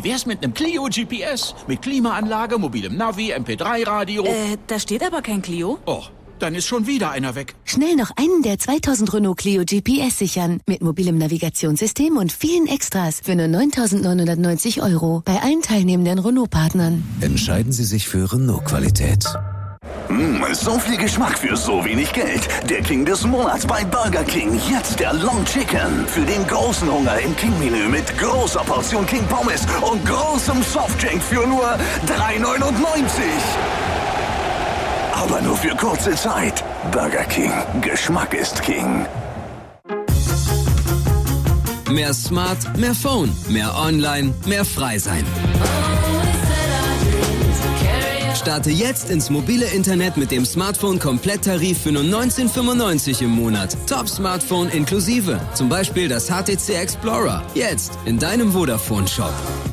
wär's mit einem Clio GPS? Mit Klimaanlage, mobilem Navi, MP3-Radio? Da steht aber kein Clio. Oh, dann ist schon wieder einer weg. Schnell noch einen der 2000 Renault Clio GPS sichern. Mit mobilem Navigationssystem und vielen Extras für nur 9.990 € bei allen teilnehmenden Renault-Partnern. Entscheiden Sie sich für Renault-Qualität. So viel Geschmack für so wenig Geld. Der King des Monats bei Burger King. Jetzt der Long Chicken. Für den großen Hunger im King-Menü mit großer Portion King Pommes und großem Softdrink für nur 3,99 €. Aber nur für kurze Zeit. Burger King. Geschmack ist King. Mehr Smart, mehr Phone, mehr Online, mehr frei sein. Starte jetzt ins mobile Internet mit dem Smartphone-Kompletttarif für nur 19,95 € im Monat. Top-Smartphone inklusive. Zum Beispiel das HTC Explorer. Jetzt in deinem Vodafone-Shop.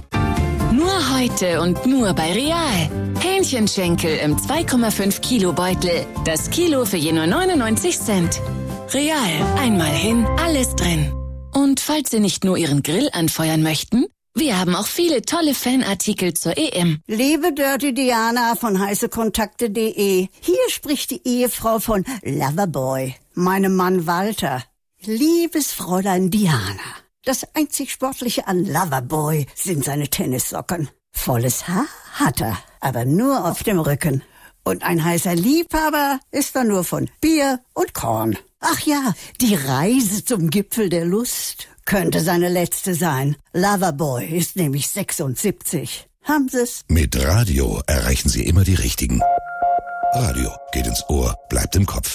Nur heute und nur bei Real. Hähnchenschenkel im 2,5 Kilo Beutel. Das Kilo für je nur 99 Cent. Real. Einmal hin, alles drin. Und falls Sie nicht nur Ihren Grill anfeuern möchten, wir haben auch viele tolle Fanartikel zur EM. Liebe Dirty Diana von heißekontakte.de. Hier spricht die Ehefrau von Loverboy, meinem Mann Walter. Liebes Fräulein Diana, das einzig Sportliche an Loverboy sind seine Tennissocken. Volles Haar hat er, aber nur auf dem Rücken. Und ein heißer Liebhaber ist er nur von Bier und Korn. Ach ja, die Reise zum Gipfel der Lust könnte seine letzte sein. Loverboy ist nämlich 76. Haben Sie's? Mit Radio erreichen Sie immer die Richtigen. Radio geht ins Ohr, bleibt im Kopf.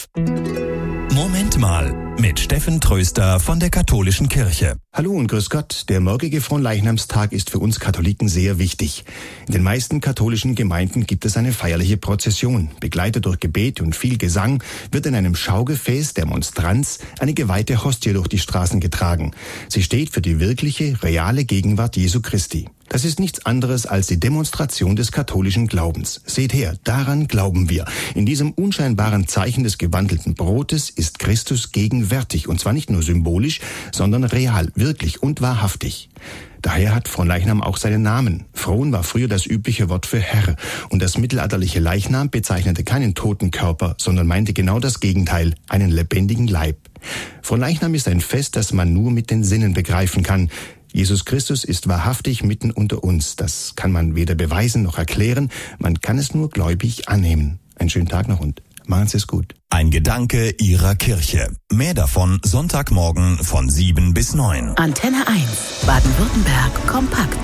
Moment mal, mit Steffen Tröster von der Katholischen Kirche. Hallo und grüß Gott. Der morgige Fronleichnamstag ist für uns Katholiken sehr wichtig. In den meisten katholischen Gemeinden gibt es eine feierliche Prozession. Begleitet durch Gebet und viel Gesang wird in einem Schaugefäß der Monstranz eine geweihte Hostie durch die Straßen getragen. Sie steht für die wirkliche, reale Gegenwart Jesu Christi. Das ist nichts anderes als die Demonstration des katholischen Glaubens. Seht her, daran glauben wir. In diesem unscheinbaren Zeichen des gewandelten Brotes ist Christus gegenwärtig. Und zwar nicht nur symbolisch, sondern real, wirklich und wahrhaftig. Daher hat Fronleichnam auch seinen Namen. Fron war früher das übliche Wort für Herr. Und das mittelalterliche Leichnam bezeichnete keinen toten Körper, sondern meinte genau das Gegenteil, einen lebendigen Leib. Fronleichnam ist ein Fest, das man nur mit den Sinnen begreifen kann. Jesus Christus ist wahrhaftig mitten unter uns. Das kann man weder beweisen noch erklären. Man kann es nur gläubig annehmen. Einen schönen Tag noch und machen Sie es gut. Ein Gedanke Ihrer Kirche. Mehr davon Sonntagmorgen von 7 bis 9. Antenne 1. Baden-Württemberg kompakt.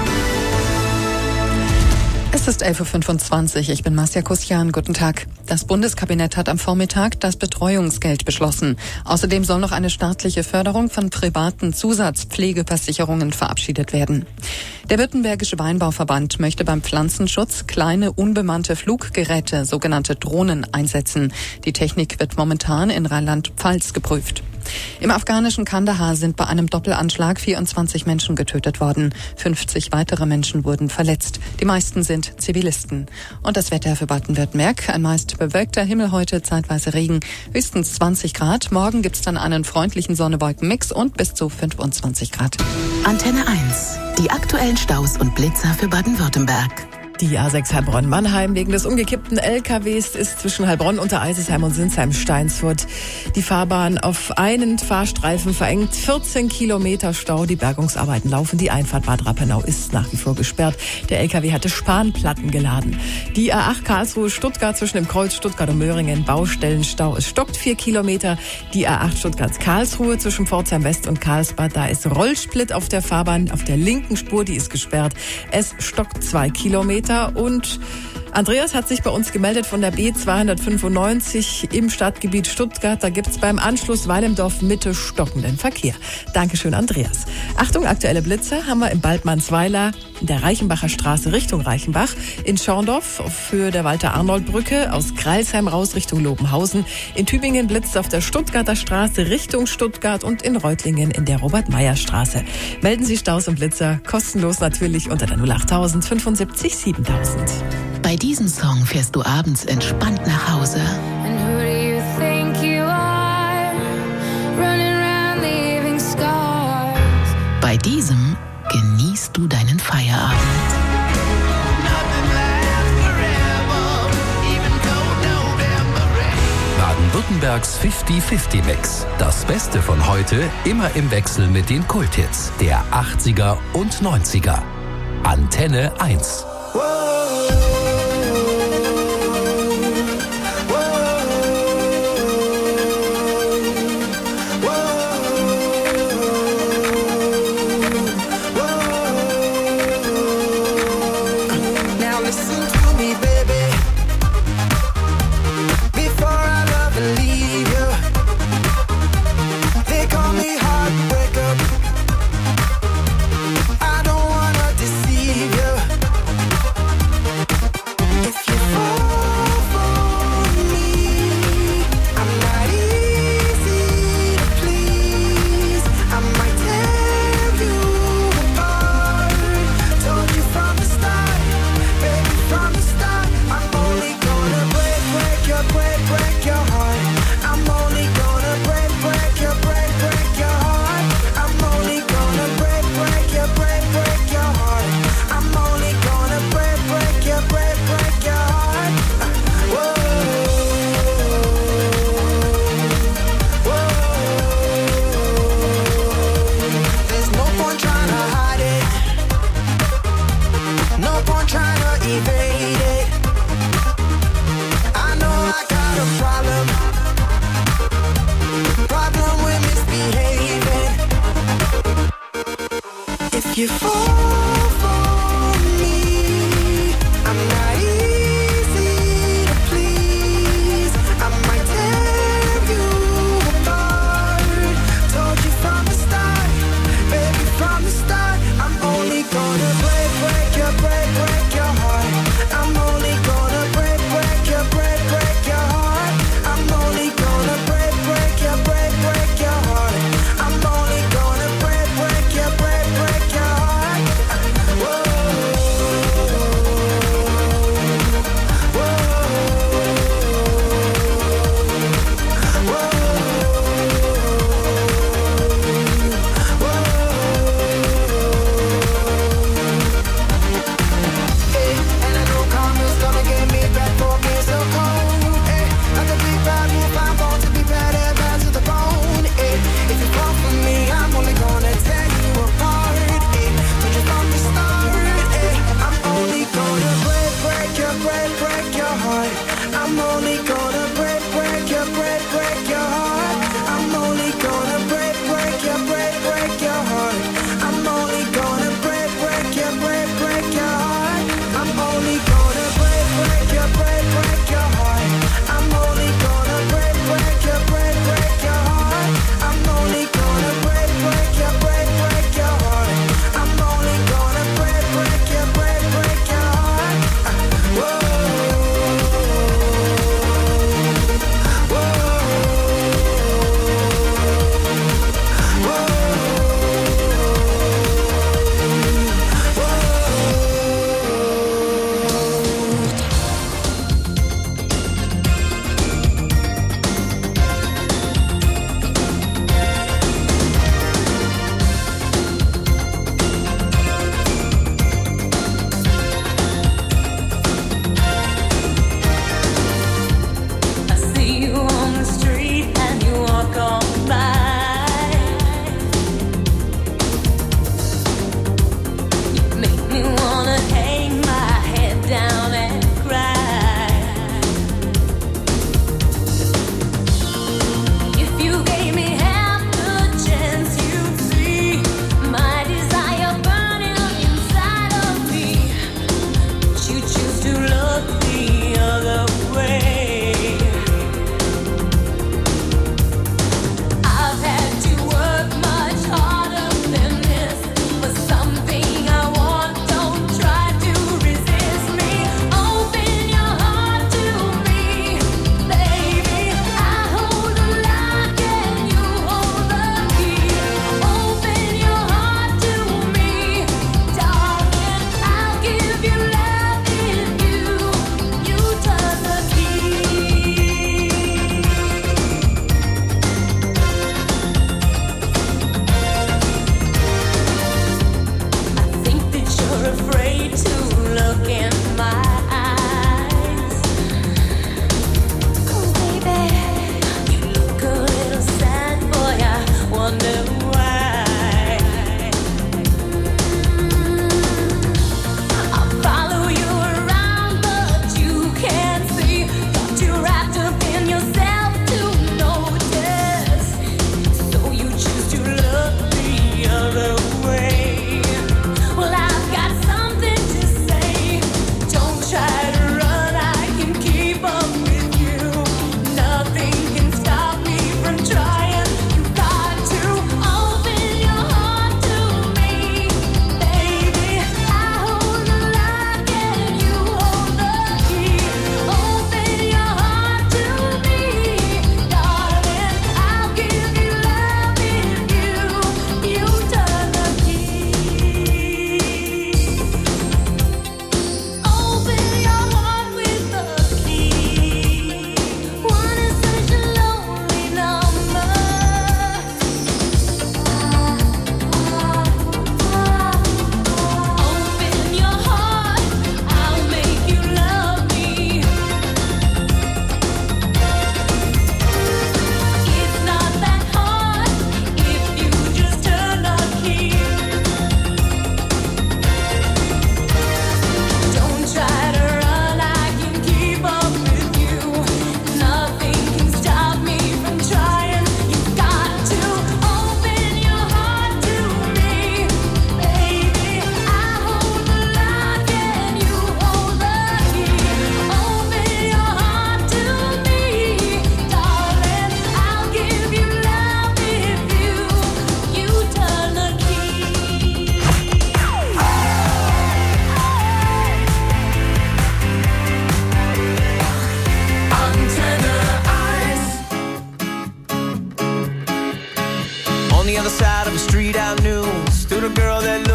Es ist 11.25 Uhr. Ich bin Marcia Kusian. Guten Tag. Das Bundeskabinett hat am Vormittag das Betreuungsgeld beschlossen. Außerdem soll noch eine staatliche Förderung von privaten Zusatzpflegeversicherungen verabschiedet werden. Der Württembergische Weinbauverband möchte beim Pflanzenschutz kleine unbemannte Fluggeräte, sogenannte Drohnen, einsetzen. Die Technik wird momentan in Rheinland-Pfalz geprüft. Im afghanischen Kandahar sind bei einem Doppelanschlag 24 Menschen getötet worden. 50 weitere Menschen wurden verletzt. Die meisten sind Zivilisten. Und das Wetter für Baden-Württemberg: ein meist bewölkter Himmel heute, zeitweise Regen, höchstens 20 Grad. Morgen gibt's dann einen freundlichen Sonne-Wolken-Mix und bis zu 25 Grad. Antenne 1. Die aktuellen Staus und Blitzer für Baden-Württemberg. Die A6 Heilbronn-Mannheim wegen des umgekippten LKWs ist zwischen Heilbronn, Untereisesheim und Sinsheim-Steinsfurt die Fahrbahn auf einen Fahrstreifen verengt. 14 Kilometer Stau. Die Bergungsarbeiten laufen. Die Einfahrt Bad Rappenau ist nach wie vor gesperrt. Der LKW hatte Spanplatten geladen. Die A8 Karlsruhe-Stuttgart zwischen dem Kreuz Stuttgart und Möhringen. Baustellenstau. Es stockt 4 Kilometer. Die A8 Stuttgart-Karlsruhe zwischen Pforzheim West und Karlsbad. Da ist Rollsplit auf der Fahrbahn. Auf der linken Spur, die ist gesperrt. Es stockt 2 Kilometer. Und Andreas hat sich bei uns gemeldet von der B295 im Stadtgebiet Stuttgart. Da gibt's beim Anschluss Weilendorf Mitte stockenden Verkehr. Dankeschön, Andreas. Achtung, aktuelle Blitzer haben wir in Baldmannsweiler, in der Reichenbacher Straße Richtung Reichenbach, in Schorndorf für der Walter-Arnold-Brücke, aus Kreilsheim raus Richtung Lobenhausen. In Tübingen blitzt auf der Stuttgarter Straße Richtung Stuttgart und in Reutlingen in der Robert-Meyer-Straße. Melden Sie Staus und Blitzer kostenlos natürlich unter der 08000 75 7000. Bei diesem Song fährst du abends entspannt nach Hause. And who do you think you are? Running around leaving scars. Bei diesem genießt genießt du deinen Feierabend. Baden-Württembergs 50-50-Mix. Das Beste von heute immer im Wechsel mit den Kulthits der 80er und 90er. Antenne 1.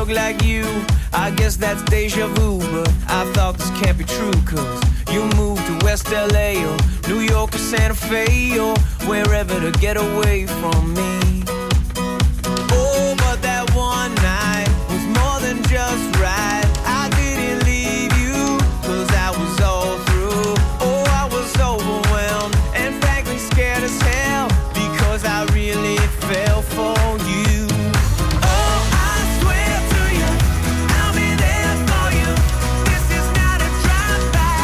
look like you. I guess that's deja vu, but I thought this can't be true, cause you moved to West LA or New York or Santa Fe or wherever to get away from me. Oh, but that one night was more than just right. I didn't leave you, cause I was all through. Oh, I was overwhelmed and frankly scared as hell, because I really fell for you. Oh, I swear to you, I'll be there for you. This is not a drive-by.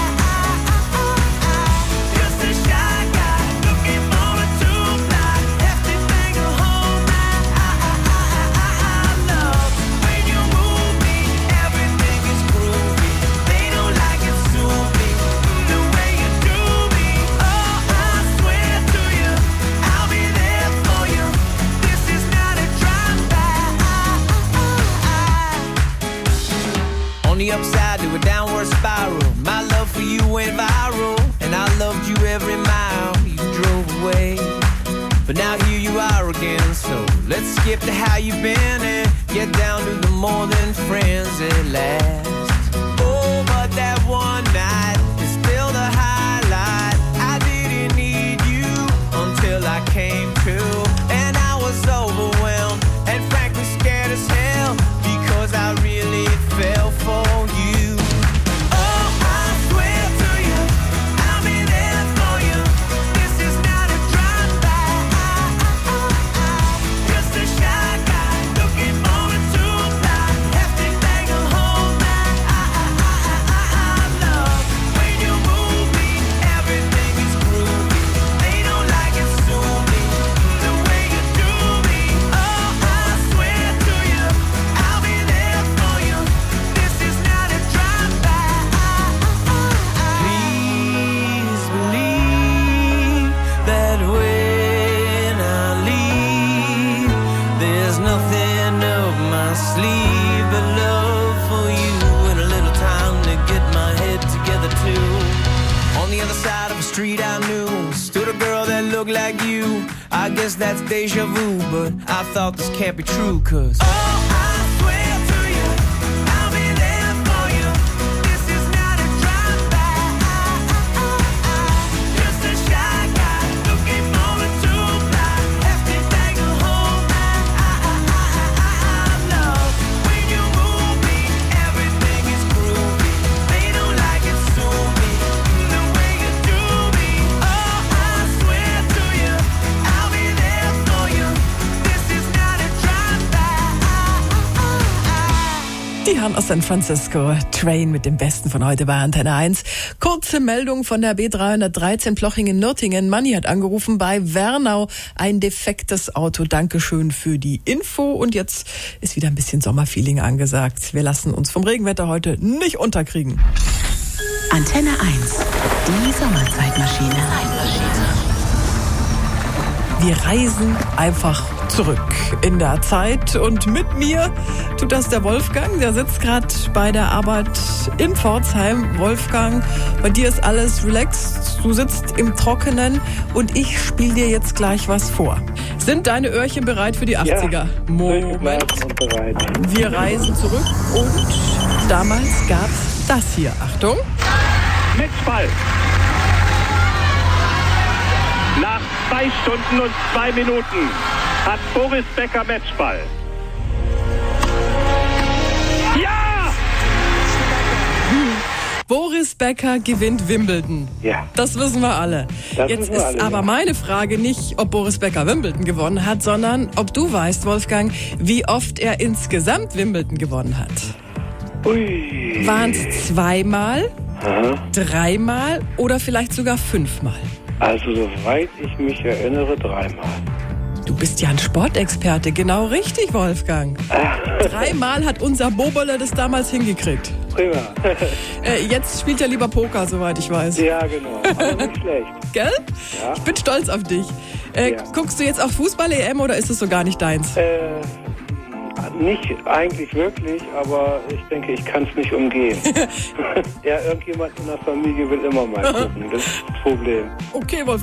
Just a shy guy looking for a two-fly. Hefty thing to hold my love. When you move me, everything is groovy. They don't like it, sue me the way you do me. Oh, I swear to you, I'll be there for you. This is not a drive-by. On the upside to a downward spiral, my love for you went viral, and I loved you every mile you drove away. But now here you are again, so let's skip to how you've been and get down to the more than friends at last. Oh, but that one night is still the highlight. I didn't need you until I came to, and I was overwhelmed and frankly scared as hell, because I really fell for you. Oh, I swear to you, I'll be there for you. This is not a drive-by. Just a shy guy looking for a two-fly. Hefty thing to hold my love. When you move me, everything is groovy. They don't like it, sue me the way you do me. Oh, I swear to you, I'll be there for you. This is not a drive-by. Please believe that when I leave, there's nothing up my sleeve but love for you and a little time to get my head together too. On the other side of the street I knew stood a girl that looked like you. I guess that's deja vu, but I thought this can't be true, cause oh, I swear to you, I'll be there for you. This is not a drive-by. Just a shy guy looking for a two-fly. Hefty thing to hold my love. When you move me, everything is groovy. They don't like it, sue me the way you do me. Oh, I swear to you, I'll be there for you. This is not a drive-by. Die Herren aus San Francisco, Train mit dem Besten von heute bei Antenne 1. Kurze Meldung von der B313 Plochingen-Nürtingen. Manni hat angerufen bei Wernau. Ein defektes Auto. Dankeschön für die Info. Und jetzt ist wieder ein bisschen Sommerfeeling angesagt. Wir lassen uns vom Regenwetter heute nicht unterkriegen. Antenne 1. Die Sommerzeitmaschine. Wir reisen einfach zurück in der Zeit und mit mir tut das der Wolfgang, der sitzt gerade bei der Arbeit in Pforzheim. Wolfgang, bei dir ist alles relaxed, du sitzt im Trockenen und ich spiele dir jetzt gleich was vor. Sind deine Öhrchen bereit für die 80er? Ja, Moment. bereit. Wir reisen zurück und damals gab's das hier. Achtung. Matchball. Nach 2 Stunden und 2 Minuten hat Boris Becker Matchball. Ja! Boris Becker gewinnt Wimbledon. Ja. Das wissen wir alle. Jetzt ist aber meine Frage nicht, ob Boris Becker Wimbledon gewonnen hat, sondern ob du weißt, Wolfgang, wie oft er insgesamt Wimbledon gewonnen hat. Ui. Waren es 2-mal, 3-mal oder vielleicht sogar 5-mal? Also soweit ich mich erinnere, 3-mal. Du bist ja ein Sportexperte, genau richtig, Wolfgang. 3-mal hat unser Bobolle das damals hingekriegt. Prima. Jetzt spielt er lieber Poker, soweit ich weiß. Ja, genau. Aber nicht schlecht. Gell? Ja. Ich bin stolz auf dich. Ja. Guckst du jetzt auch Fußball-EM oder ist es so gar nicht deins? Nicht eigentlich wirklich, aber ich denke, ich kann es nicht umgehen. Ja, irgendjemand in der Familie will immer mal gucken. Das ist das Problem. Okay, Wolfgang.